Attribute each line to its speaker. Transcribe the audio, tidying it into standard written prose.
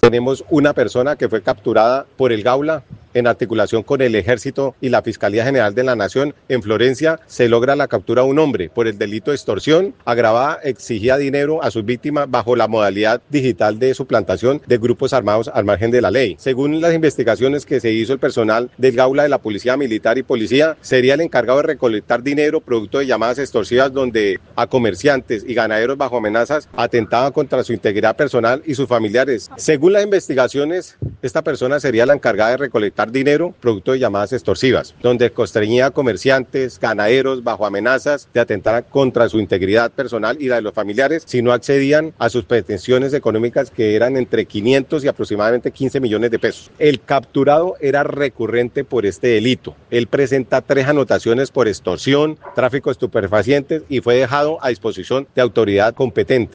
Speaker 1: Tenemos una persona que fue capturada por el Gaula en articulación con el Ejército y la Fiscalía General de la Nación. En Florencia se logra la captura de un hombre por el delito de extorsión agravada, exigía dinero a sus víctimas bajo la modalidad digital de suplantación de grupos armados al margen de la ley. Según las investigaciones que se hizo, el personal del Gaula de la Policía Militar y Policía sería el encargado de recolectar dinero producto de llamadas extorsivas donde a comerciantes y ganaderos bajo amenazas atentaban contra su integridad personal y sus familiares. Según las investigaciones, esta persona sería la encargada de recolectar dinero producto de llamadas extorsivas, donde constreñía a comerciantes, ganaderos bajo amenazas de atentar contra su integridad personal y la de los familiares si no accedían a sus pretensiones económicas, que eran entre 500 y aproximadamente 15 millones de pesos. El capturado era recurrente por este delito. Él presenta 3 anotaciones por extorsión, tráfico de estupefacientes y fue dejado a disposición de autoridad competente.